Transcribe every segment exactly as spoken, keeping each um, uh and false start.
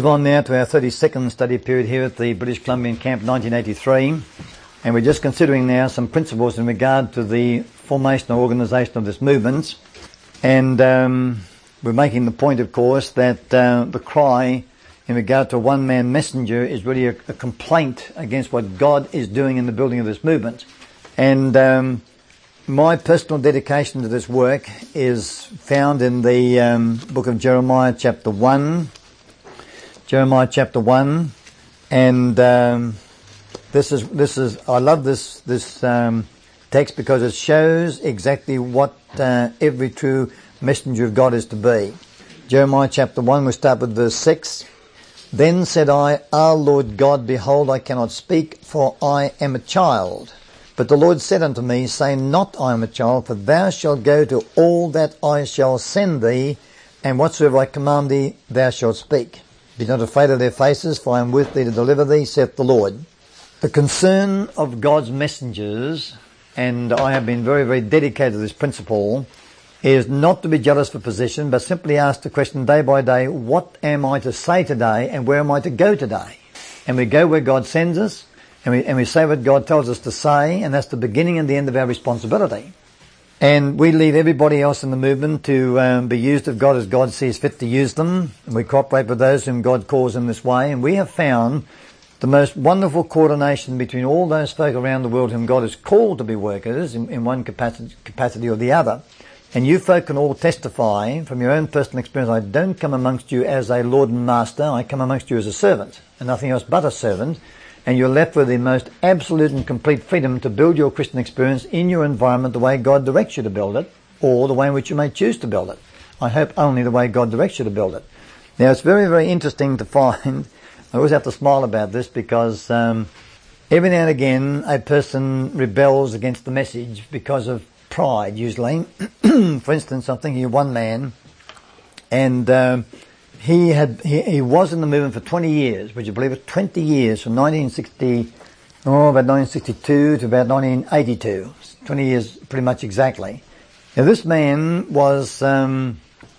Move on now to our thirty-second study period here at the British Columbian Camp nineteen eighty-three, and we're just considering now some principles in regard to the formation or organisation of this movement, and um, we're making the point, of course, that uh, the cry in regard to a one-man messenger is really a, a complaint against what God is doing in the building of this movement. And um, my personal dedication to this work is found in the um, book of Jeremiah chapter one. Jeremiah chapter one, and um, this is this is I love this this um, text because it shows exactly what uh, every true messenger of God is to be. Jeremiah chapter one, we'll start with verse six. Then said I, Ah, Lord God, behold, I cannot speak, for I am a child. But the Lord said unto me, Say not, I am a child, for thou shalt go to all that I shall send thee, and whatsoever I command thee, thou shalt speak. Be not afraid of their faces, for I am with thee to deliver thee, saith the Lord. The concern of God's messengers, and I have been very, very dedicated to this principle, is not to be jealous for position, but simply ask the question day by day, what am I to say today, and where am I to go today? And we go where God sends us, and we, and we say what God tells us to say, and that's the beginning and the end of our responsibility. And we leave everybody else in the movement to um, be used of God as God sees fit to use them. And we cooperate with those whom God calls in this way. And we have found the most wonderful coordination between all those folk around the world whom God has called to be workers in, in one capacity, capacity or the other. And you folk can all testify from your own personal experience, I don't come amongst you as a Lord and Master, I come amongst you as a servant, and nothing else but a servant. And you're left with the most absolute and complete freedom to build your Christian experience in your environment the way God directs you to build it, or the way in which you may choose to build it. I hope only the way God directs you to build it. Now, it's very, very interesting to find, I always have to smile about this because um, every now and again a person rebels against the message because of pride, usually. For instance, I'm thinking of one man, and um, He had he, he was in the movement for twenty years. Would you believe it? Twenty years, from nineteen sixty, oh, about nineteen sixty-two to about nineteen eighty-two. Twenty years, pretty much exactly. Now, this man was um,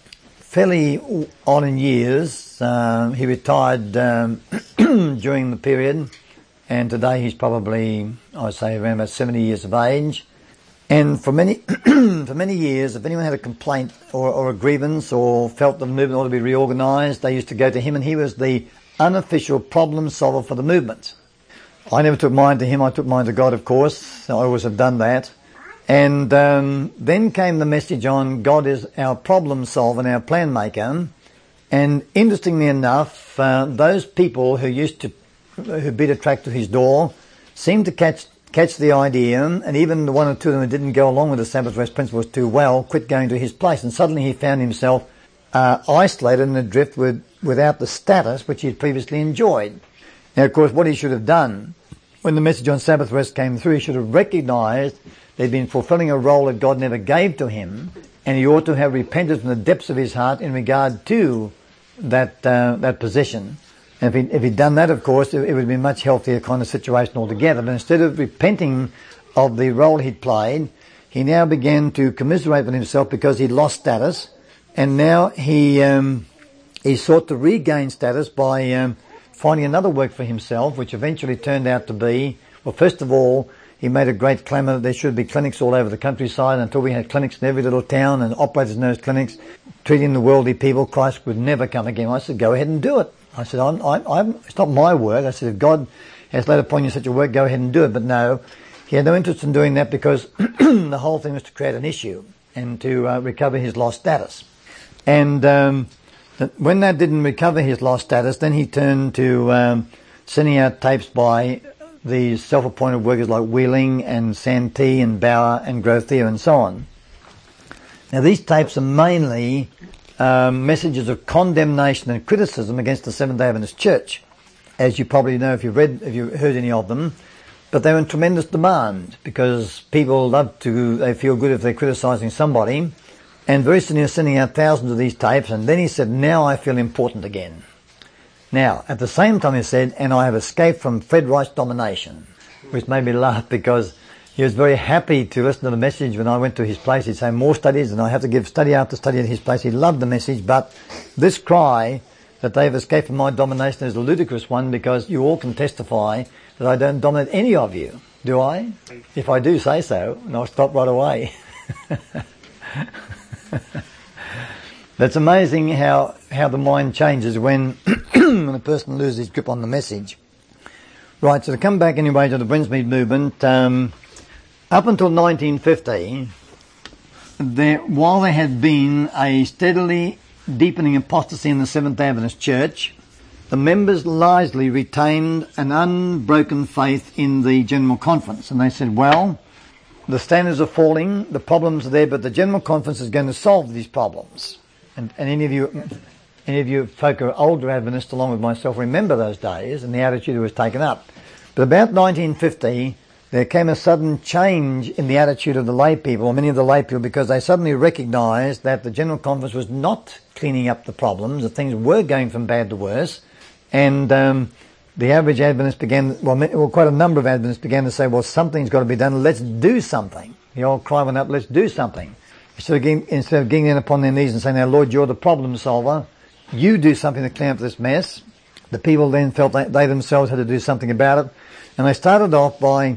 fairly on in years. Um, he retired um, during the period, and today he's probably, I'd say, around about seventy years of age. And for many for many years, if anyone had a complaint or, or a grievance or felt the movement ought to be reorganised, they used to go to him, and he was the unofficial problem solver for the movement. I never took mine to him, I took mine to God, of course. I always have done that. And um, then came the message on God is our problem solver and our plan maker. And interestingly enough, uh, those people who used to, who beat a track to his door, seemed to catch catch the idea, and even the one or two of them who didn't go along with the Sabbath rest principles too well quit going to his place, and suddenly he found himself uh, isolated and adrift with, without the status which he had previously enjoyed. Now, of course, what he should have done when the message on Sabbath rest came through, he should have recognised that he'd been fulfilling a role that God never gave to him, and he ought to have repented from the depths of his heart in regard to that uh, that position. And if, he, if he'd done that, of course, it, it would have been a much healthier kind of situation altogether. But instead of repenting of the role he'd played, he now began to commiserate with himself because he'd lost status. And now he um, he sought to regain status by um, finding another work for himself, which eventually turned out to be, well, first of all, he made a great clamour that there should be clinics all over the countryside. Until we had clinics in every little town and operators in those clinics treating the worldly people, Christ would never come again. I said, go ahead and do it. I said, I'm, I'm, I'm, it's not my work. I said, if God has laid upon you such a work, go ahead and do it. But no, he had no interest in doing that because the whole thing was to create an issue and to uh, recover his lost status. And um, when that didn't recover his lost status, then he turned to um, sending out tapes by the self-appointed workers like Wheeling and Santee and Bauer and Grothier and so on. Now, these tapes are mainly Um, messages of condemnation and criticism against the Seventh-day Adventist Church, as you probably know if you've read, if you've heard any of them. But they're in tremendous demand because people love to, they feel good if they're criticising somebody. And very soon he was sending out thousands of these tapes, and then he said, now I feel important again. Now, at the same time he said, and I have escaped from Fred Wright's domination, which made me laugh because he was very happy to listen to the message. When I went to his place, he'd say more studies, and I have to give study after study at his place. He loved the message, but this cry that they've escaped from my domination is a ludicrous one, because you all can testify that I don't dominate any of you. Do I? If I do, say so, and I'll stop right away. That's amazing how, how the mind changes when, when a person loses his grip on the message. Right, so to come back anyway to the Brinsmead movement, um, up until nineteen fifty, there, while there had been a steadily deepening apostasy in the Seventh-day Adventist Church, the members largely retained an unbroken faith in the General Conference. And they said, well, the standards are falling, the problems are there, but the General Conference is going to solve these problems. And, and any of you, any of you folk who are older Adventists, along with myself, remember those days and the attitude that was taken up. But about nineteen fifty, there came a sudden change in the attitude of the lay people, or many of the lay people, because they suddenly recognised that the General Conference was not cleaning up the problems, that things were going from bad to worse, and um, the average Adventist began, well, well, quite a number of Adventists began to say, well, something's got to be done, let's do something. The old cry went up, let's do something. Instead of, getting, instead of getting in upon their knees and saying, now Lord, you're the problem solver, you do something to clean up this mess, the people then felt that they themselves had to do something about it, and they started off by,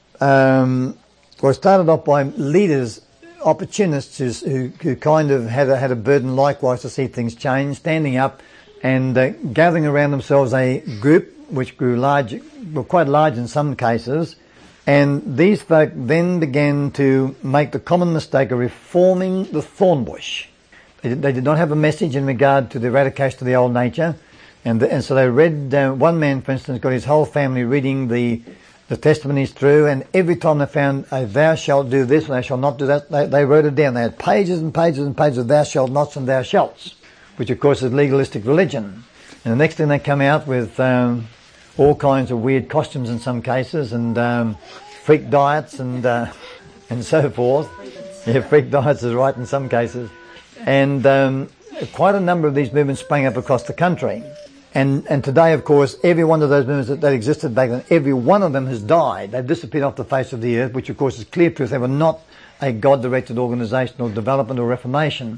um, well, started off by leaders, opportunists who, who, who kind of had a, had a burden likewise to see things change, standing up and uh, gathering around themselves a group which grew large, well, quite large in some cases, and these folk then began to make the common mistake of reforming the thorn bush. They did, they did not have a message in regard to the eradication of the old nature, and the, and so they read, uh, one man, for instance, got his whole family reading the the testimonies through, and every time they found a thou shalt do this and thou shalt not do that, they, they wrote it down. They had pages and pages and pages of thou shalt nots and thou shalts, which of course is legalistic religion. And the next thing they come out with um, all kinds of weird costumes in some cases, and um, freak diets and uh, and so forth. Yeah, freak diets is right in some cases. And um, quite a number of these movements sprang up across the country. And and today, of course, every one of those movements that, that existed back then, every one of them has died. They've disappeared off the face of the earth, which of course is clear proof they were not a God-directed organisation or development or reformation.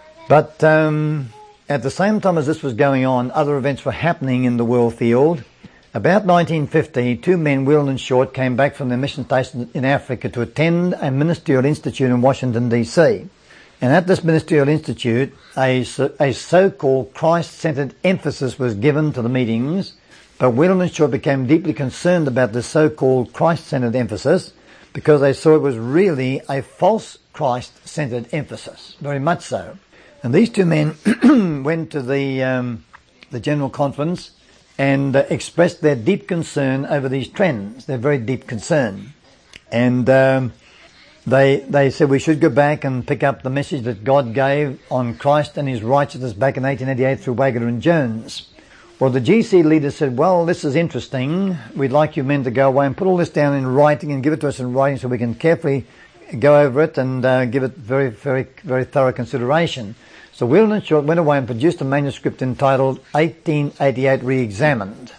But um, at the same time as this was going on, other events were happening in the world field. About nineteen fifty, two men, Whelan and Short, came back from their mission station in Africa to attend a ministerial institute in Washington, D C. And at this ministerial institute, a, a so-called Christ-centered emphasis was given to the meetings, but Whelan and Short became deeply concerned about this so-called Christ-centered emphasis because they saw it was really a false Christ-centered emphasis, very much so. And these two men went to the um, the General Conference and uh, expressed their deep concern over these trends, their very deep concern. And um, they they said we should go back and pick up the message that God gave on Christ and His righteousness back in eighteen eighty-eight through Waggoner and Jones. Well, the G C leaders said, well, this is interesting. We'd like you men to go away and put all this down in writing and give it to us in writing so we can carefully go over it and uh, give it very, very, very thorough consideration. So Whelan and Short went away and produced a manuscript entitled eighteen eighty-eight Re-Examined,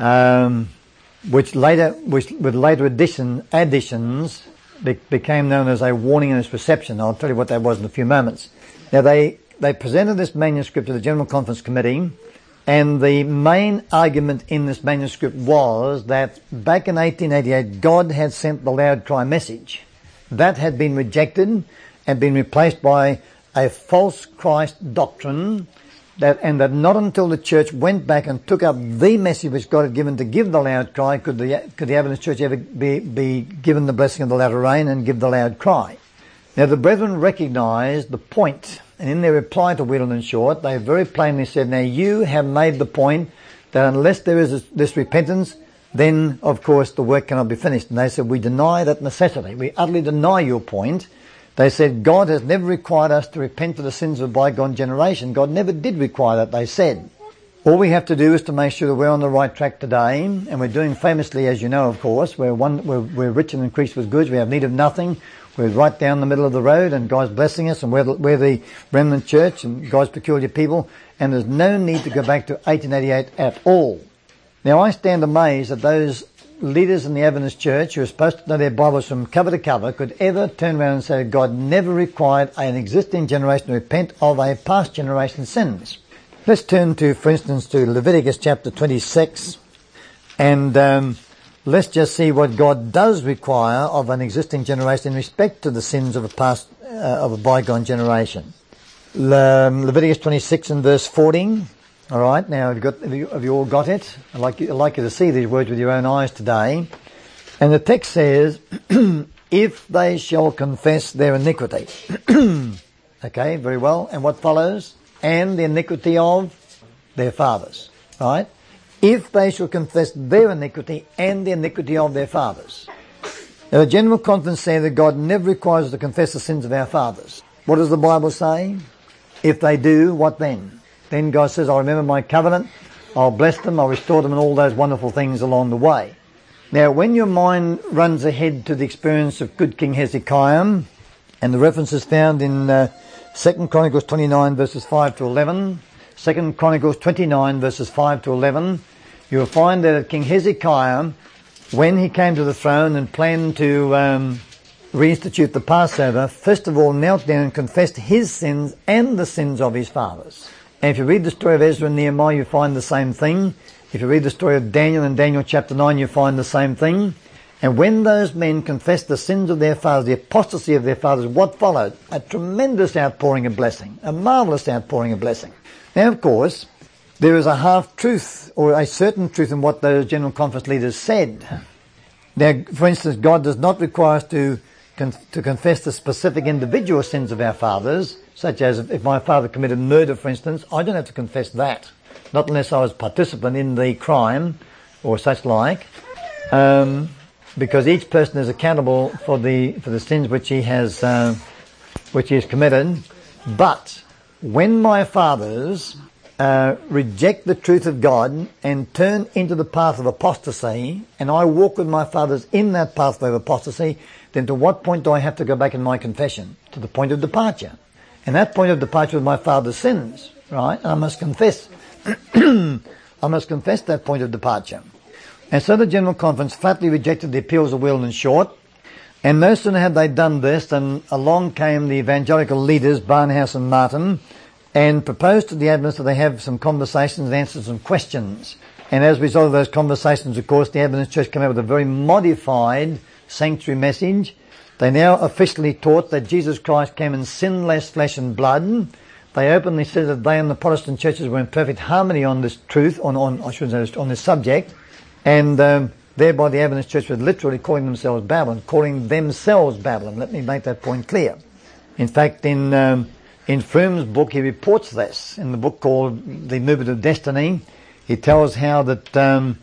um, which later, which with later addition, additions, be, became known as a warning and its reception. I'll tell you what that was in a few moments. Now they, they presented this manuscript to the General Conference Committee, and the main argument in this manuscript was that back in eighteen eighty-eight, God had sent the loud cry message. That had been rejected and been replaced by a false Christ doctrine, that, and that not until the church went back and took up the message which God had given to give the loud cry could the, could the Adventist church ever be, be given the blessing of the latter rain and give the loud cry. Now the brethren recognised the point, and in their reply to Whelan and Short, they very plainly said, now you have made the point that unless there is this repentance, then of course the work cannot be finished. And they said, we deny that necessity. We utterly deny your point. They said, God has never required us to repent for the sins of a bygone generation. God never did require that, they said. All we have to do is to make sure that we're on the right track today, and we're doing famously, as you know, of course, we're, one, we're, we're rich and increased with goods, we have need of nothing, we're right down the middle of the road, and God's blessing us, and we're the, we're the remnant church, and God's peculiar people, and there's no need to go back to eighteen eighty-eight at all. Now I stand amazed that those leaders in the Adventist church who are supposed to know their Bibles from cover to cover could ever turn around and say God never required an existing generation to repent of a past generation's sins. Let's turn to, for instance, to Leviticus chapter twenty-six, and um, let's just see what God does require of an existing generation in respect to the sins of a past, uh, of a bygone generation. Le- um, Leviticus twenty-six and verse fourteen. All right, now have you, got, have you, have you all got it? I'd like, you, I'd like you to see these words with your own eyes today. And the text says, if they shall confess their iniquity. Okay, very well. And what follows? And the iniquity of their fathers. Right? If they shall confess their iniquity and the iniquity of their fathers. Now the General Conference say that God never requires us to confess the sins of our fathers. What does the Bible say? If they do, what then? Then God says, I'll remember my covenant, I'll bless them, I'll restore them, and all those wonderful things along the way. Now, when your mind runs ahead to the experience of good King Hezekiah, and the references found in uh, Second Chronicles twenty-nine verses five to eleven, Second Chronicles twenty-nine verses five to eleven, you'll find that King Hezekiah, when he came to the throne and planned to um, reinstitute the Passover, first of all knelt down and confessed his sins and the sins of his fathers. And if you read the story of Ezra and Nehemiah, you find the same thing. If you read the story of Daniel in Daniel chapter nine, you find the same thing. And when those men confessed the sins of their fathers, the apostasy of their fathers, what followed? A tremendous outpouring of blessing. A marvellous outpouring of blessing. Now, of course, there is a half-truth, or a certain truth in what those General Conference leaders said. Now, for instance, God does not require us to, con- to confess the specific individual sins of our fathers, such as if my father committed murder, for instance, I don't have to confess that. Not unless I was participant in the crime or such like, um, because each person is accountable for the for the sins which he has uh, which he has committed. But when my fathers uh, reject the truth of God and turn into the path of apostasy, and I walk with my fathers in that pathway of apostasy, then to what point do I have to go back in my confession? To the point of departure. And that point of departure was my father's sins, right? And I must confess. I must confess that point of departure. And so the General Conference flatly rejected the appeals of Weldon and Short. And no sooner had they done this than along came the evangelical leaders, Barnhouse and Martin, and proposed to the Adventists that they have some conversations and answer some questions. And as a result of those conversations, of course, the Adventist Church came out with a very modified sanctuary message. They now officially taught that Jesus Christ came in sinless flesh and blood. They openly said that they and the Protestant churches were in perfect harmony on this truth, on, on I shouldn't say on this subject, and um, thereby the Adventist Church was literally calling themselves Babylon, calling themselves Babylon. Let me make that point clear. In fact, in um, in Froome's book, he reports this in the book called The Movement of Destiny. He tells how that um,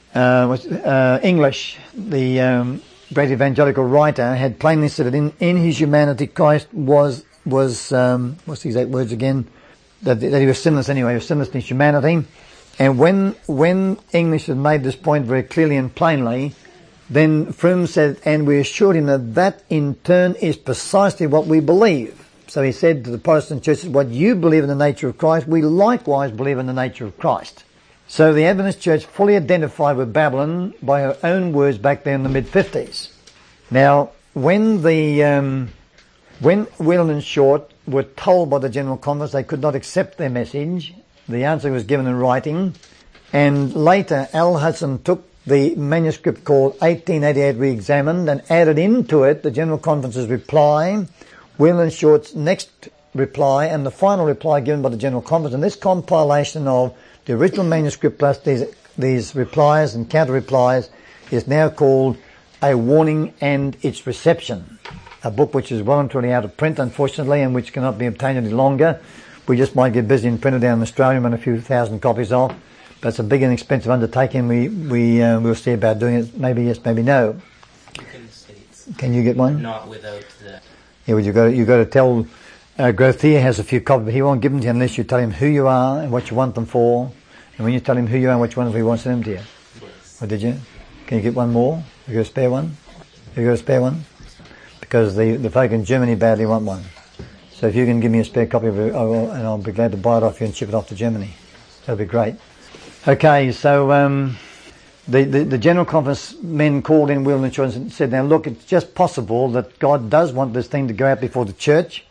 uh, uh, English, the um, great evangelical writer, had plainly said that in, in his humanity Christ was was um, what's the exact words again? That, that he was sinless anyway. He was sinless in his humanity. And when when English had made this point very clearly and plainly, then Froome said, and we assured him that that in turn is precisely what we believe. So he said to the Protestant churches, what you believe in the nature of Christ, we likewise believe in the nature of Christ. So the Adventist Church fully identified with Babylon by her own words back there in the mid fifties. Now, when the um, when Weldon and Short were told by the General Conference they could not accept their message, the answer was given in writing, and later Al Hudson took the manuscript called eighteen eighty-eight Re-Examined and added into it the General Conference's reply, Weldon and Short's next reply, and the final reply given by the General Conference. And this compilation of the original manuscript plus these, these replies and counter-replies is now called A Warning and Its Reception, a book which is well and truly out of print, unfortunately, and which cannot be obtained any longer. We just might get busy and print it down in Australia and run a few thousand copies off. But it's a big and expensive undertaking. We, we, uh, we'll see about doing it. Maybe yes, maybe no. You can see it's Can you get one? not without the... Yeah, well, you got you got to tell. Uh, Grothier has a few copies, but he won't give them to you unless you tell him who you are and what you want them for. And when you tell him who you are and what you want them for, he wants them to you. Yes. Or did you? Can you get one more? Have you got a spare one? Have you got a spare one? Because the the folk in Germany badly want one. So if you can give me a spare copy of it, I will, and I'll be glad to buy it off you and ship it off to Germany. That'll be great. Okay, so um, the, the the General Conference men called in Weldon and Short and said, now look, it's just possible that God does want this thing to go out before the church,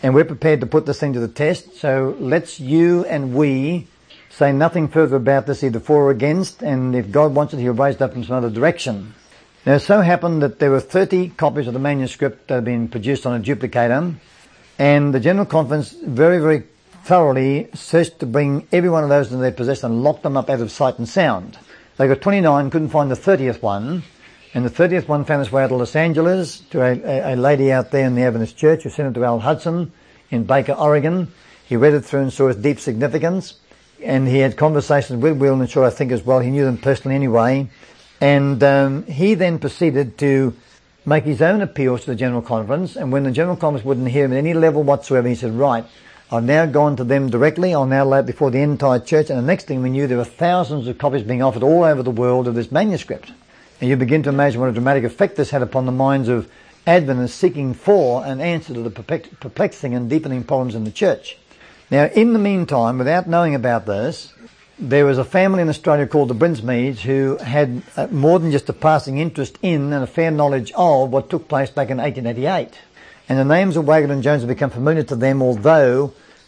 And we're prepared to put this thing to the test. So let's you and we say nothing further about this, either for or against, and if God wants it, he'll raise it up in some other direction. Now, it so happened that there were thirty copies of the manuscript that had been produced on a duplicator, and the General Conference very, very thoroughly searched to bring every one of those into their possession and locked them up out of sight and sound. They got twenty-nine, couldn't find the thirtieth one, and the thirtieth one found its way out to Los Angeles to a, a, a lady out there in the Adventist Church who sent it to Al Hudson in Baker, Oregon. He read it through and saw its deep significance, and he had conversations with Will and Shaw, I think, as well. He knew them personally anyway. And um, he then proceeded to make his own appeals to the General Conference, and when the General Conference wouldn't hear him at any level whatsoever, he said, right, I've now gone to them directly, I'll now lay it before the entire church, and the next thing we knew, there were thousands of copies being offered all over the world of this manuscript. And you begin to imagine what a dramatic effect this had upon the minds of Adventists seeking for an answer to the perplexing and deepening problems in the church. Now, in the meantime, without knowing about this, there was a family in Australia called the Brinsmeads who had uh, more than just a passing interest in and a fair knowledge of what took place back in eighteen eighty-eight. And the names of Waggoner and Jones have become familiar to them, although,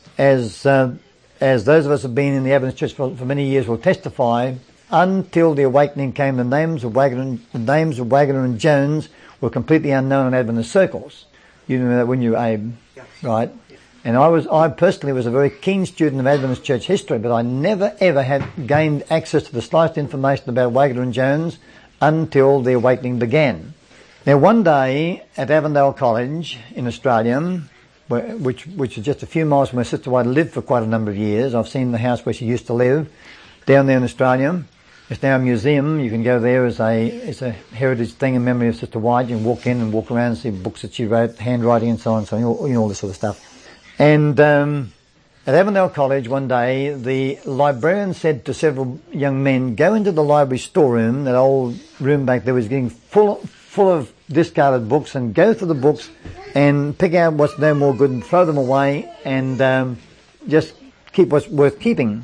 as uh, as those of us who have been in the Adventist Church for, for many years will testify, until the awakening came, the names of Waggoner, the names of Waggoner and Jones were completely unknown in Adventist circles. You know that when you were Abe, yeah. Right? And I was, I personally was a very keen student of Adventist church history, but I never ever had gained access to the slightest information about Waggoner and Jones until the awakening began. Now, one day at Avondale College in Australia, where, which which is just a few miles from where Sister White lived for quite a number of years. I've seen the house where she used to live down there in Australia. It's now a museum. You can go there as a it's a heritage thing in memory of Sister White. You can walk in and walk around and see books that she wrote, handwriting and so on, so on, you know, all this sort of stuff. And um, at Avondale College one day, the librarian said to several young men, go into the library storeroom, that old room back there was getting full, full of discarded books, and go through the books and pick out what's no more good and throw them away, and um, just keep what's worth keeping.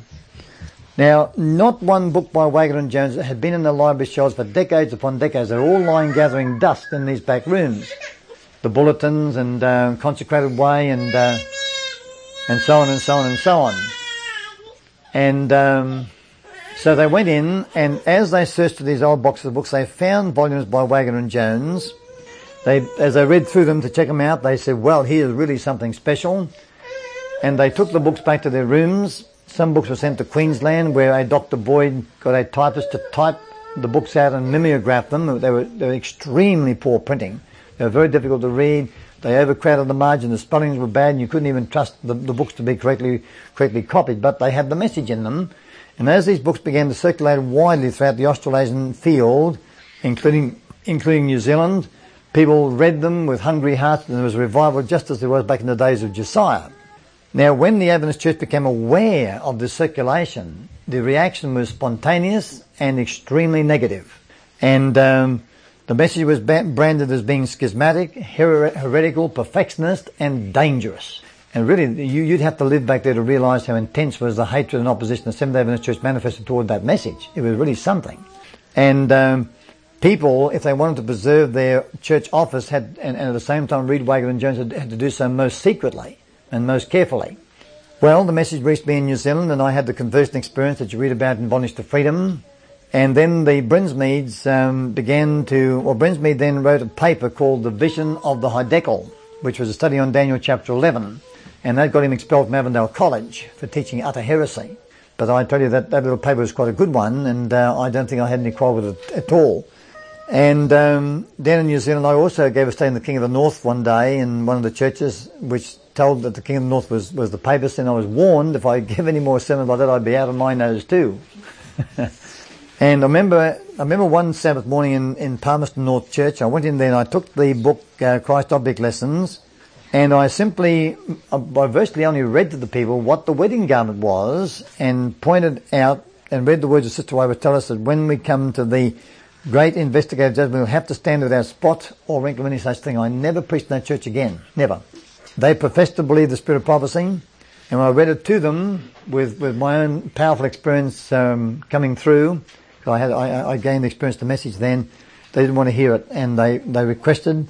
Now, not one book by Waggoner and Jones had been in the library shelves for decades upon decades. They're all lying gathering dust in these back rooms. The bulletins and uh, Consecrated Way and uh, and so on and so on and so on. And um, so they went in, and as they searched through these old boxes of books, they found volumes by Waggoner and Jones. They, as they read through them to check them out, they said, well, here's really something special. And they took the books back to their rooms. Some books were sent to Queensland, where a Doctor Boyd got a typist to type the books out and mimeograph them. They were, they were extremely poor printing. They were very difficult to read. They overcrowded the margin. The spellings were bad, and you couldn't even trust the, the books to be correctly correctly copied. But they had the message in them. And as these books began to circulate widely throughout the Australasian field, including including New Zealand, people read them with hungry hearts, and there was a revival just as there was back in the days of Josiah. Now, when the Adventist Church became aware of this circulation, the reaction was spontaneous and extremely negative. And um, the message was branded as being schismatic, her- heretical, perfectionist, and dangerous. And really, you, you'd have to live back there to realise how intense was the hatred and opposition the Seventh-day Adventist Church manifested toward that message. It was really something. And um, people, if they wanted to preserve their church office, had and, and at the same time read Waggoner and Jones, had, had to do so most secretly and most carefully. Well, the message reached me in New Zealand, and I had the conversion experience that you read about in Bondage to Freedom. And then the Brinsmeads um, began to, well, Brinsmead then wrote a paper called The Vision of the Hydekel, which was a study on Daniel chapter eleven. And that got him expelled from Avondale College for teaching utter heresy. But I tell you that that little paper was quite a good one, and uh, I don't think I had any quarrel with it at all. And um, down in New Zealand, I also gave a study in the King of the North one day in one of the churches, which told that the King of the North was, was the papist, and I was warned if I give any more sermons like that, I'd be out of my nose too. And I remember, I remember one Sabbath morning in, in Palmerston North Church, I went in there and I took the book, uh, Christ Object Lessons, and I simply, I virtually only read to the people what the wedding garment was, and pointed out and read the words of Sister White, which tell us that when we come to the great investigative judgment, we'll have to stand without spot or wrinkle, any such thing. I never preached in that church again. Never. They professed to believe the spirit of prophecy, and when I read it to them with, with my own powerful experience um, coming through, I had I, I gained the experience, the message then, they didn't want to hear it, and they, they requested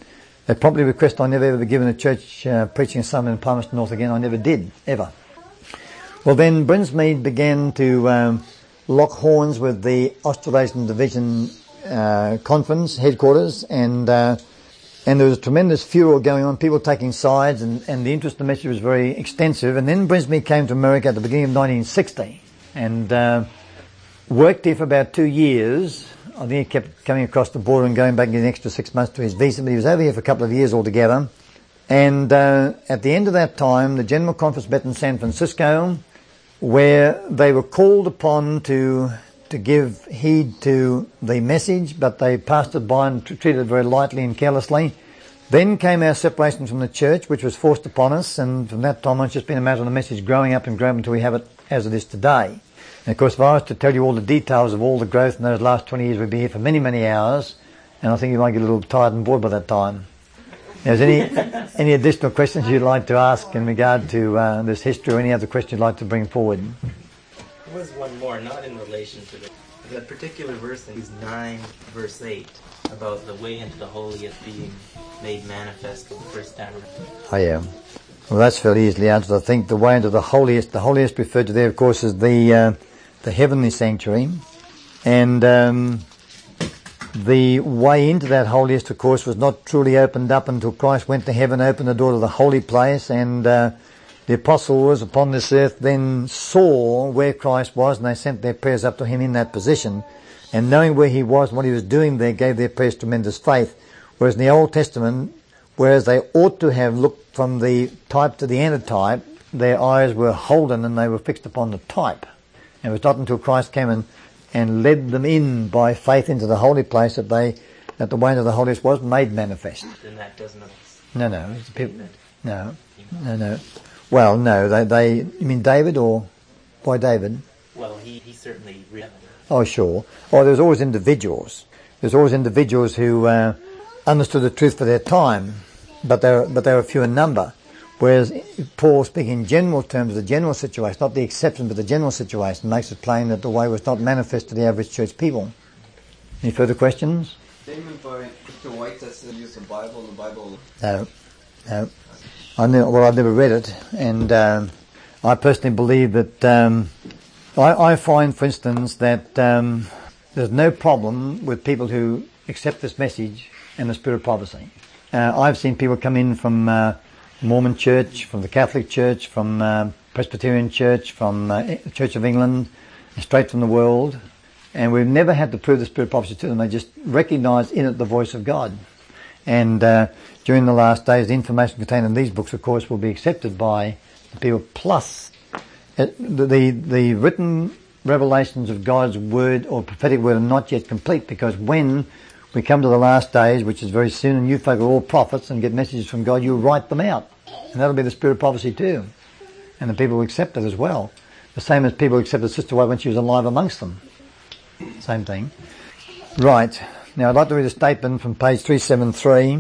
They probably request I never ever be given a church uh, preaching a sermon in Palmerston North again. I never did, ever. Well, then Brinsmead began to um, lock horns with the Australasian Division uh, Conference headquarters, and uh, and there was a tremendous furor going on, people taking sides, and, and the interest in the message was very extensive. And then Brinsmead came to America at the beginning of nineteen sixty and uh, worked here for about two years. I think he kept coming across the border and going back in an extra six months to his visa, but he was over here for a couple of years altogether. And uh, at the end of that time, the General Conference met in San Francisco, where they were called upon to to give heed to the message, but they passed it by and treated it very lightly and carelessly. Then came our separation from the church, which was forced upon us, and from that time on it's just been a matter of the message growing up and growing until we have it as it is today. And of course, if I was to tell you all the details of all the growth in those last twenty years, we'd be here for many, many hours, and I think you might get a little tired and bored by that time. Now, is any any additional questions you'd like to ask in regard to uh, this history, or any other question you'd like to bring forward? There was one more, not in relation to the, the particular verse in nine, verse eight, about the way into the holiest being made manifest for the first time. Oh, yeah. Well, that's fairly easily answered. I think the way into the holiest, the holiest referred to there, of course, is the uh, the heavenly sanctuary, and um, the way into that holiest, of course, was not truly opened up until Christ went to heaven, opened the door to the holy place, and uh, the apostles upon this earth then saw where Christ was, and they sent their prayers up to him in that position, and knowing where he was and what he was doing there, gave their prayers tremendous faith. Whereas in the Old Testament, whereas they ought to have looked from the type to the antitype, their eyes were holden and they were fixed upon the type. And it was not until Christ came and, and led them in by faith into the holy place that they, that the way into the holiest was made manifest. Then that doesn't... No, no, it's the people, no, no, no. Well, no, they, they, you mean David, or why David? Well, he, he certainly... Re- oh, sure. Oh, there's always individuals. There's always individuals who uh, understood the truth for their time, but they're, but they were few in number. Whereas Paul, speaking in general terms of the general situation, not the exception, but the general situation, makes it plain that the way was not manifest to the average church people. Any further questions? Statement by Mister White that says use the Bible, the Bible... No, no. I know, well, I've never read it, and um, I personally believe that um, I, I find, for instance, that um, there's no problem with people who accept this message and the spirit of prophecy. Uh, I've seen people come in from uh, Mormon Church, from the Catholic Church, from uh, Presbyterian Church, from uh, Church of England, straight from the world, and we've never had to prove the spirit of prophecy to them. They just recognise in it the voice of God. And uh, during the last days, the information contained in these books, of course, will be accepted by the people. Plus, uh, the, the the written revelations of God's word or prophetic word are not yet complete, because when we come to the last days, which is very soon, and you folk are all prophets and get messages from God, you write them out. And that'll be the spirit of prophecy too. And the people will accept it as well. The same as people accepted Sister White when she was alive amongst them. Same thing. Right. Now, I'd like to read a statement from page three seventy-three.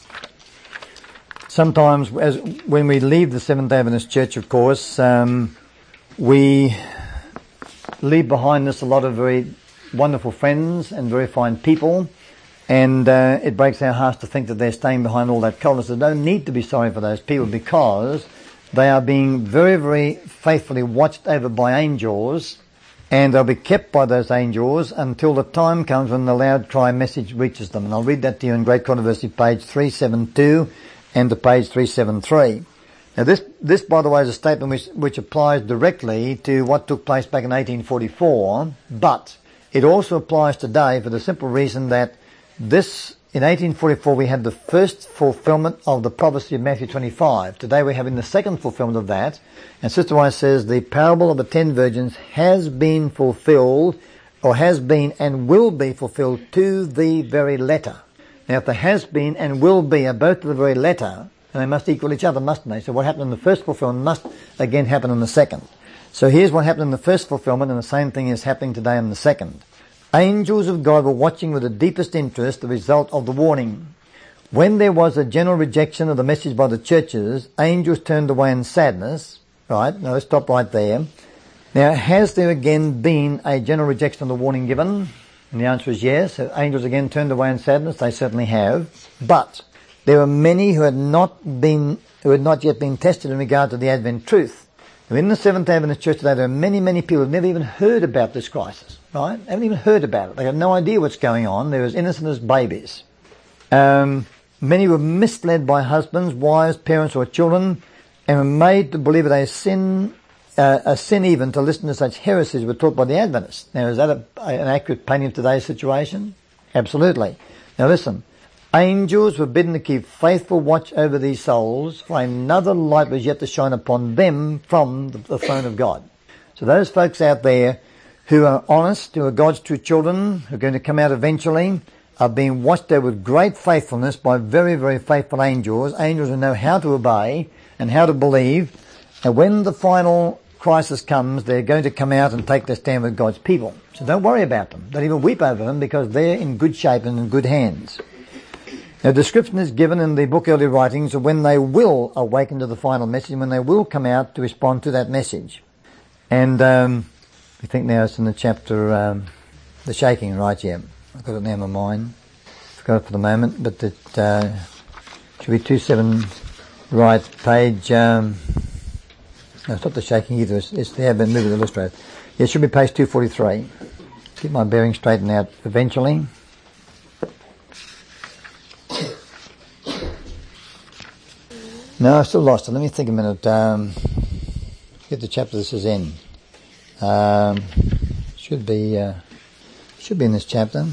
Sometimes, as when we leave the Seventh-day Adventist Church, of course, um, we leave behind us a lot of very wonderful friends and very fine people, and uh, it breaks our hearts to think that they're staying behind all that coldness. There's no need to be sorry for those people, because they are being very, very faithfully watched over by angels, and they'll be kept by those angels until the time comes when the loud cry message reaches them. And I'll read that to you in Great Controversy, page three seventy-two and to page three seventy-three. Now this, this by the way, is a statement which, which applies directly to what took place back in eighteen forty-four, but it also applies today for the simple reason that this, in eighteen forty-four, we had the first fulfillment of the prophecy of Matthew twenty-five. Today we're having the second fulfillment of that. And Sister White says the parable of the ten virgins has been fulfilled, or has been and will be fulfilled to the very letter. Now, if the has been and will be are both to the very letter, then they must equal each other, mustn't they? So what happened in the first fulfillment must again happen in the second. So here's what happened in the first fulfillment, and the same thing is happening today in the second. Angels of God were watching with the deepest interest the result of the warning. When there was a general rejection of the message by the churches, angels turned away in sadness. Right, now let's stop right there. Now, has there again been a general rejection of the warning given? And the answer is yes. Have angels again turned away in sadness? They certainly have. But there were many who had not been, who had not yet been tested in regard to the Advent truth. Now, in the Seventh-day Adventist Church today, there are many, many people who have never even heard about this crisis, right? Haven't even heard about it. They have no idea what's going on. They're as innocent as babies. Um, many were misled by husbands, wives, parents or children, and were made to believe that a sin, uh, a sin even to listen to such heresies were taught by the Adventists. Now, is that a, an accurate painting of today's situation? Absolutely. Now listen, angels were bidden to keep faithful watch over these souls, for another light was yet to shine upon them from the, the throne of God. So those folks out there who are honest, who are God's true children, who are going to come out eventually, are being watched over with great faithfulness by very, very faithful angels, angels who know how to obey and how to believe. And when the final crisis comes, they're going to come out and take their stand with God's people. So don't worry about them. Don't even weep over them, because they're in good shape and in good hands. Now, description is given in the book Early Writings of when they will awaken to the final message, when they will come out to respond to that message. And um, we think now it's in the chapter, um, the shaking, right? Yeah, I've got it now in my mind. Forgot it for the moment, but it uh, should be two seven, right, page. Um, no, it's not the shaking either. It's, it's the Advent Movement Illustrated. Yeah, it should be page two forty-three. Get my bearings straightened out eventually. No, I still lost it. Let me think a minute. Um, get the chapter this is in. Um, should be uh, should be in this chapter.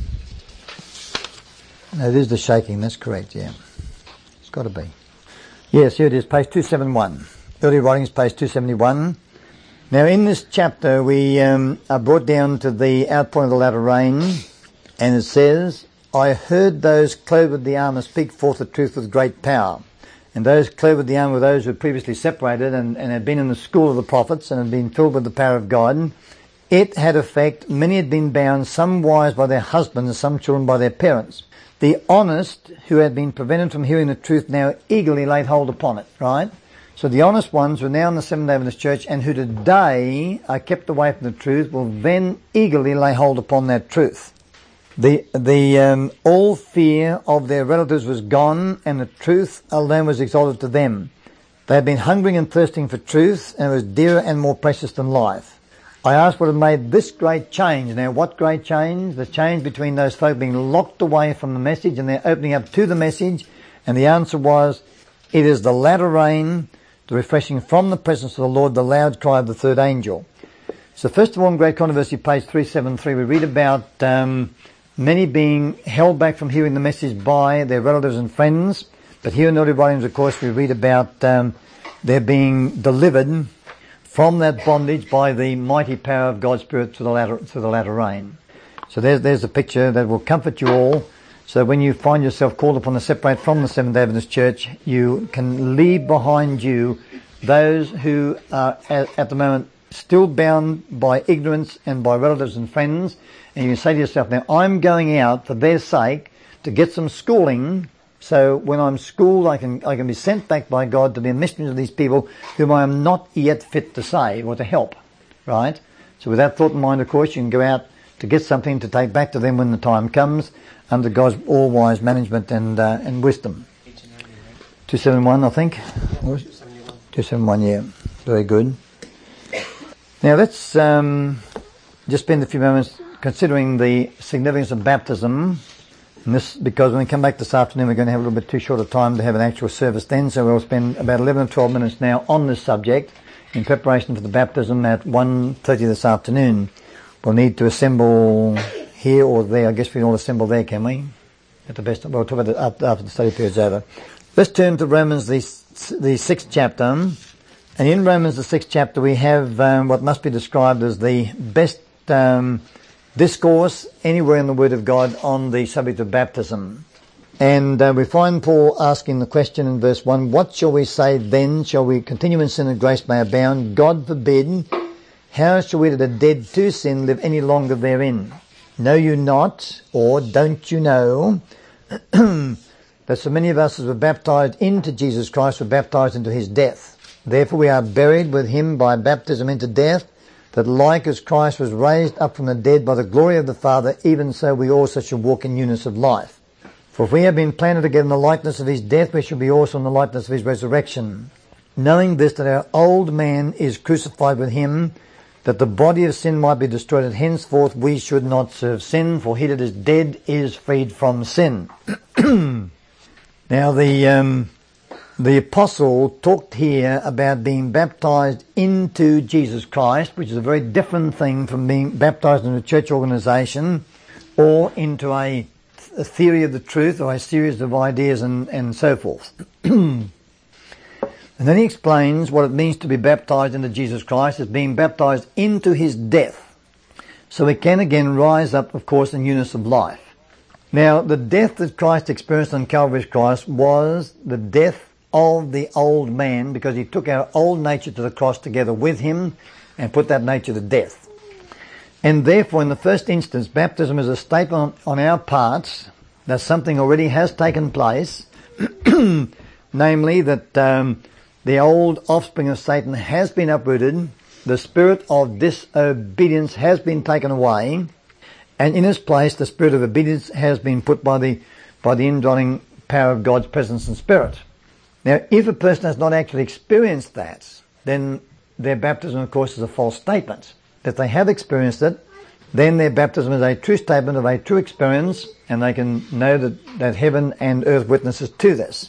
No, it is the shaking. That's correct. Yeah, it's got to be. Yes, here it is. Page two seventy-one. Early Writings, page two seventy-one. Now, in this chapter, we um, are brought down to the outpouring of the latter rain, and it says, "I heard those clothed with the armour speak forth the truth with great power." And those clothed with the armour were those who had previously separated and, and had been in the school of the prophets and had been filled with the power of God. It had effect. Many had been bound, some wives by their husbands and some children by their parents. The honest, who had been prevented from hearing the truth, now eagerly laid hold upon it, right? So the honest ones who are now in the Seventh-day Adventist Church and who today are kept away from the truth will then eagerly lay hold upon that truth. The, the, um, all fear of their relatives was gone, and the truth alone was exalted to them. They had been hungering and thirsting for truth, and it was dearer and more precious than life. I asked what had made this great change. Now, what great change? The change between those folk being locked away from the message and they're opening up to the message. And the answer was, it is the latter rain, the refreshing from the presence of the Lord, the loud cry of the third angel. So first of all, in Great Controversy, page three seventy-three, we read about um, many being held back from hearing the message by their relatives and friends. But here in the Early Writings, of course, we read about um, their being delivered from that bondage by the mighty power of God's Spirit to the latter, to the latter rain. So there's, there's a picture that will comfort you all. So when you find yourself called upon to separate from the Seventh-day Adventist Church, you can leave behind you those who are at, at the moment still bound by ignorance and by relatives and friends. And you say to yourself, now I'm going out for their sake to get some schooling, so when I'm schooled I can I can be sent back by God to be a missionary to these people whom I am not yet fit to save or to help. Right? So with that thought in mind, of course, you can go out to get something to take back to them when the time comes, under God's all-wise management and uh, and wisdom. two seventy-one, I think. two seventy-one, yeah. Very good. Now let's um, just spend a few moments considering the significance of baptism. And this, because when we come back this afternoon, we're going to have a little bit too short a time to have an actual service then, so we'll spend about eleven or twelve minutes now on this subject in preparation for the baptism at one thirty this afternoon. We'll need to assemble here or there. I guess we can all assemble there, can we? At the best, we'll talk about it after, after the study period's over. Let's turn to Romans, the, the sixth chapter. And in Romans, the sixth chapter, we have um, what must be described as the best um, discourse anywhere in the Word of God on the subject of baptism. And uh, we find Paul asking the question in verse one, what shall we say then? Shall we continue in sin that grace may abound? God forbid. How shall we that are dead to sin live any longer therein? Know you not, or don't you know, that so many of us as were baptized into Jesus Christ were baptized into his death? Therefore we are buried with him by baptism into death, that like as Christ was raised up from the dead by the glory of the Father, even so we also should walk in newness of life. For if we have been planted together in the likeness of his death, we shall be also in the likeness of his resurrection. Knowing this, that our old man is crucified with him, that the body of sin might be destroyed, and henceforth we should not serve sin, for he that is dead is freed from sin. Now the um, the apostle talked here about being baptized into Jesus Christ, which is a very different thing from being baptized in a church organization or into a, a theory of the truth or a series of ideas and, and so forth. And then he explains what it means to be baptized into Jesus Christ as being baptized into his death. So we can again rise up, of course, in newness of life. Now, the death that Christ experienced on Calvary's cross was the death of the old man, because he took our old nature to the cross together with him and put that nature to death. And therefore, in the first instance, baptism is a statement on our parts that something already has taken place, namely that um, the old offspring of Satan has been uprooted, the spirit of disobedience has been taken away, and in its place the spirit of obedience has been put by the by the indwelling power of God's presence and spirit. Now, if a person has not actually experienced that, then their baptism, of course, is a false statement. If they have experienced it, then their baptism is a true statement of a true experience, and they can know that, that heaven and earth witnesses to this.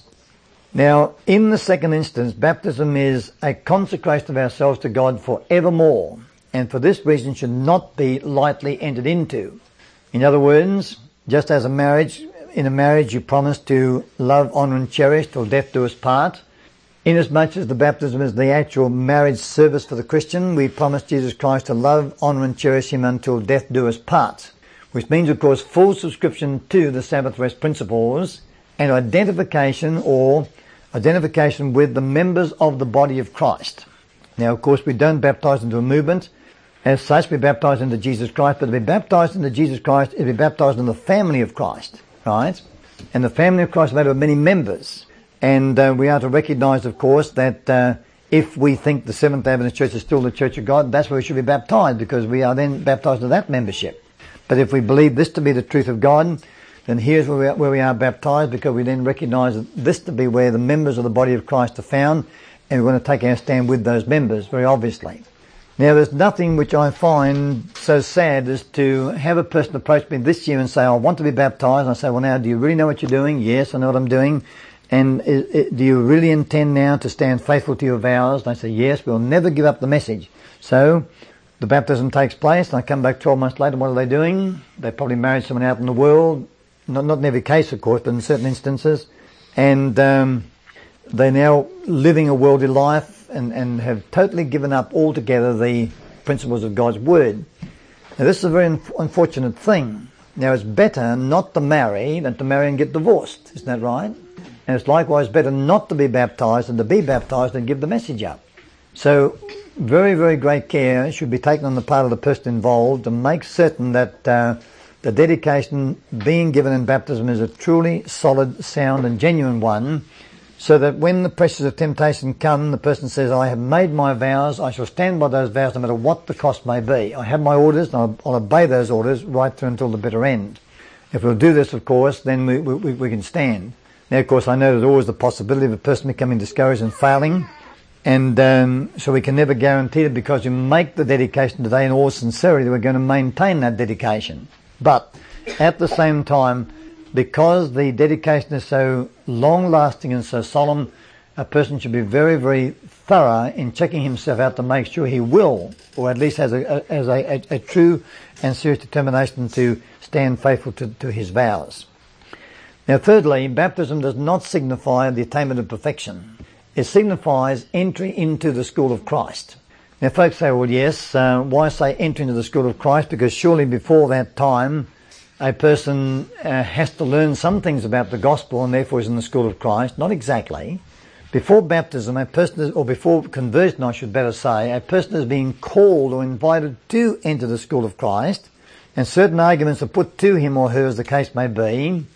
Now, in the second instance, baptism is a consecration of ourselves to God forevermore, and for this reason should not be lightly entered into. In other words, just as a marriage, in a marriage you promise to love, honour and cherish till death do us part, inasmuch as the baptism is the actual marriage service for the Christian, we promise Jesus Christ to love, honour and cherish him until death do us part, which means, of course, full subscription to the Sabbath rest principles and identification or identification with the members of the body of Christ. Now, of course, we don't baptize into a movement. As such, we baptize into Jesus Christ, but to be baptized into Jesus Christ is to be baptized in the family of Christ, right? And the family of Christ is made of many members. And uh, we are to recognize, of course, that uh, if we think the Seventh-day Adventist Church is still the Church of God, that's where we should be baptized, because we are then baptized into that membership. But if we believe this to be the truth of God, then here's where we are, where we are baptized, because we then recognize this to be where the members of the body of Christ are found, and we're going to take our stand with those members, very obviously. Now, there's nothing which I find so sad as to have a person approach me this year and say, I want to be baptized. And I say, well, now, do you really know what you're doing? Yes, I know what I'm doing. And it, it, do you really intend now to stand faithful to your vows? And I say, yes, we'll never give up the message. So the baptism takes place, and I come back twelve months later. What are they doing? They probably married someone out in the world. Not, not in every case, of course, but in certain instances. And um, they're now living a worldly life and, and have totally given up altogether the principles of God's Word. Now, this is a very un- unfortunate thing. Now, it's better not to marry than to marry and get divorced. Isn't that right? And it's likewise better not to be baptized than to be baptized and give the message up. So, very, very great care should be taken on the part of the person involved to make certain that uh, the dedication being given in baptism is a truly solid, sound and genuine one, so that when the pressures of temptation come, the person says, I have made my vows, I shall stand by those vows no matter what the cost may be. I have my orders, and I'll, I'll obey those orders right through until the bitter end. If we'll do this, of course, then we, we, we can stand. Now, of course, I know there's always the possibility of a person becoming discouraged and failing, and um, so we can never guarantee it, because you make the dedication today in all sincerity that we're going to maintain that dedication. But at the same time, because the dedication is so long-lasting and so solemn, a person should be very, very thorough in checking himself out to make sure he will, or at least has a, a, as a, a, a true and serious determination to stand faithful to, to his vows. Now, thirdly, baptism does not signify the attainment of perfection. It signifies entry into the school of Christ. Now, folks say, well, yes, uh, why say entry into the school of Christ? Because surely before that time, a person uh, has to learn some things about the gospel and therefore is in the school of Christ. Not exactly. Before baptism, a person is, or before conversion, I should better say, a person is being called or invited to enter the school of Christ, and certain arguments are put to him or her, as the case may be,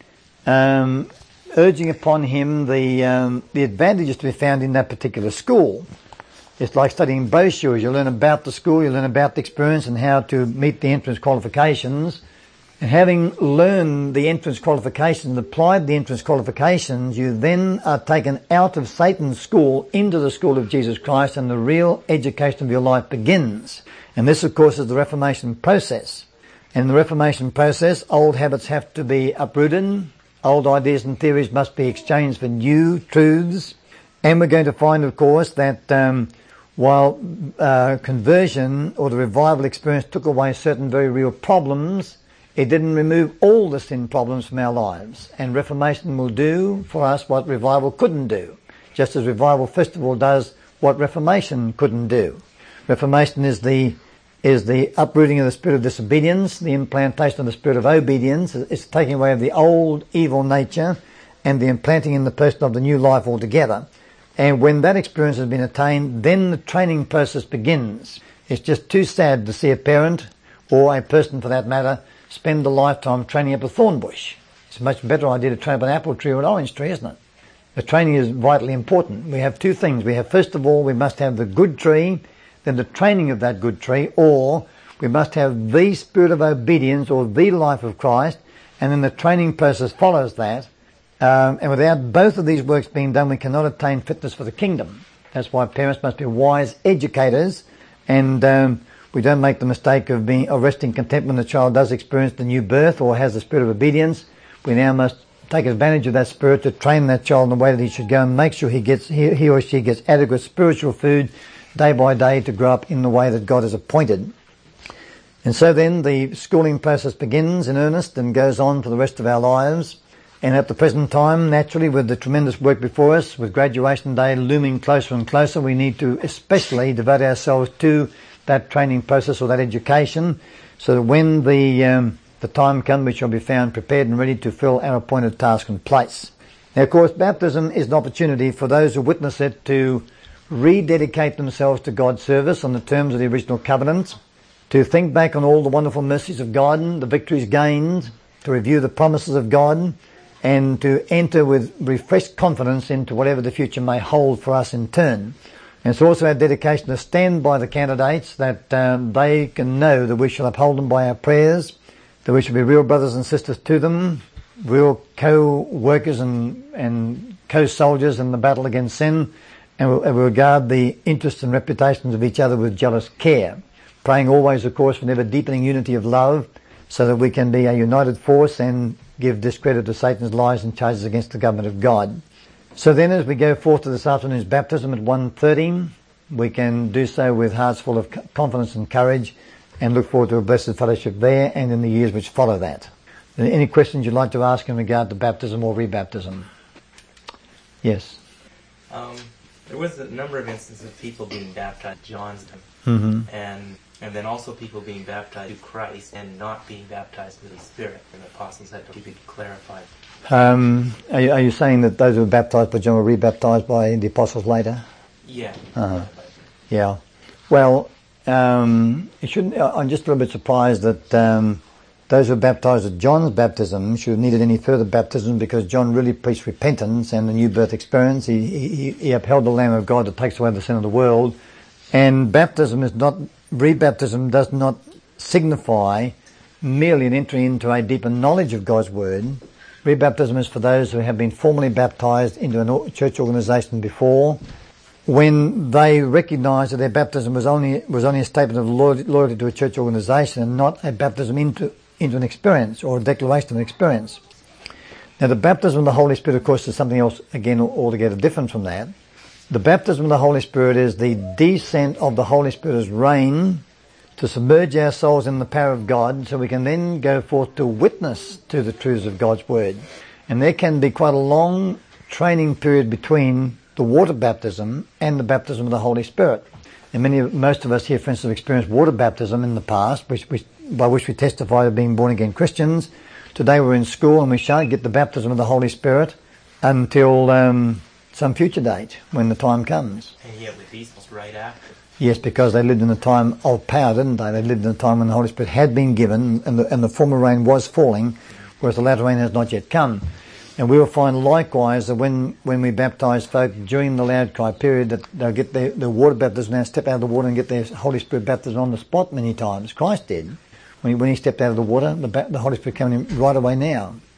um, urging upon him the um, the advantages to be found in that particular school. It's like studying brochures. You learn about the school, you learn about the experience and how to meet the entrance qualifications, And having learned the entrance qualifications, applied the entrance qualifications, you then are taken out of Satan's school into the school of Jesus Christ, and the real education of your life begins. And this, of course, is the Reformation process. And in the Reformation process, old habits have to be uprooted, old ideas and theories must be exchanged for new truths, and we're going to find, of course, that um, while uh, conversion or the revival experience took away certain very real problems, it didn't remove all the sin problems from our lives. And Reformation will do for us what revival couldn't do, just as revival, first of all, does what Reformation couldn't do. Reformation is the is the uprooting of the spirit of disobedience, the implantation of the spirit of obedience. It's the taking away of the old evil nature and the implanting in the person of the new life altogether. And when that experience has been attained, then the training process begins. It's just too sad to see a parent, or a person for that matter, spend a lifetime training up a thorn bush. It's a much better idea to train up an apple tree or an orange tree, isn't it? The training is vitally important. We have two things. We have, first of all, we must have the good tree, then the training of that good tree, or we must have the spirit of obedience or the life of Christ, and then the training process follows that. Um, and without both of these works being done, we cannot attain fitness for the kingdom. That's why parents must be wise educators, and um, we don't make the mistake of being of resting content when the child does experience the new birth or has the spirit of obedience. We now must take advantage of that spirit to train that child in the way that he should go and make sure he gets he, he or she gets adequate spiritual food day by day to grow up in the way that God has appointed. And so then the schooling process begins in earnest and goes on for the rest of our lives. And at the present time, naturally, with the tremendous work before us, with graduation day looming closer and closer, we need to especially devote ourselves to that training process or that education, so that when the um, the time comes, we shall be found prepared and ready to fill our appointed task and place. Now, of course, baptism is an opportunity for those who witness it to rededicate themselves to God's service on the terms of the original covenant, to think back on all the wonderful mercies of God, the victories gained, to review the promises of God, and to enter with refreshed confidence into whatever the future may hold for us in turn. And it's also our dedication to stand by the candidates, that um, they can know that we shall uphold them by our prayers, that we shall be real brothers and sisters to them, real co-workers and, and co-soldiers in the battle against sin, and we'll, and we'll regard the interests and reputations of each other with jealous care, praying always, of course, for an ever-deepening unity of love, so that we can be a united force and give discredit to Satan's lies and charges against the government of God. So then, as we go forth to this afternoon's baptism at one thirty, we can do so with hearts full of confidence and courage, and look forward to a blessed fellowship there and in the years which follow that. Any questions you'd like to ask in regard to baptism or rebaptism? Yes. Um, there was a number of instances of people being baptized, John's, Mm-hmm. and and then also people being baptized to Christ and not being baptized with the Spirit. And the apostles had to keep it clarified. Um, are, you, are you saying that those who were baptized by John were rebaptized by the apostles later? Yeah. Uh-huh. Yeah. Well, um, it shouldn't. I'm just a little bit surprised that um, those who were baptized at John's baptism should have needed any further baptism, because John really preached repentance and the new birth experience. He, he, he upheld the Lamb of God that takes away the sin of the world. And baptism is not, rebaptism does not signify merely an entry into a deeper knowledge of God's Word. Rebaptism is for those who have been formally baptized into a church organization before, when they recognize that their baptism was only was only a statement of loyalty to a church organization and not a baptism into into an experience or a declaration of an experience. Now, the baptism of the Holy Spirit, of course, is something else, again, altogether different from that. The baptism of the Holy Spirit is the descent of the Holy Spirit's reign to submerge our souls in the power of God, so we can then go forth to witness to the truths of God's Word. And there can be quite a long training period between the water baptism and the baptism of the Holy Spirit. And many, most of us here, for instance, have experienced water baptism in the past, which, which, by which we testify of being born-again Christians. Today we're in school and we shan't get the baptism of the Holy Spirit until um, some future date, when the time comes. And yet with these right after. Yes, because they lived in a time of power, didn't they? They lived in a time when the Holy Spirit had been given and the, and the former rain was falling, whereas the latter rain has not yet come. And we will find likewise that when, when we baptise folk during the loud cry period, that they'll get their, their water baptism, now step out of the water and get their Holy Spirit baptism on the spot many times. Christ did. When he, when he stepped out of the water, the, ba- the Holy Spirit came in right away now.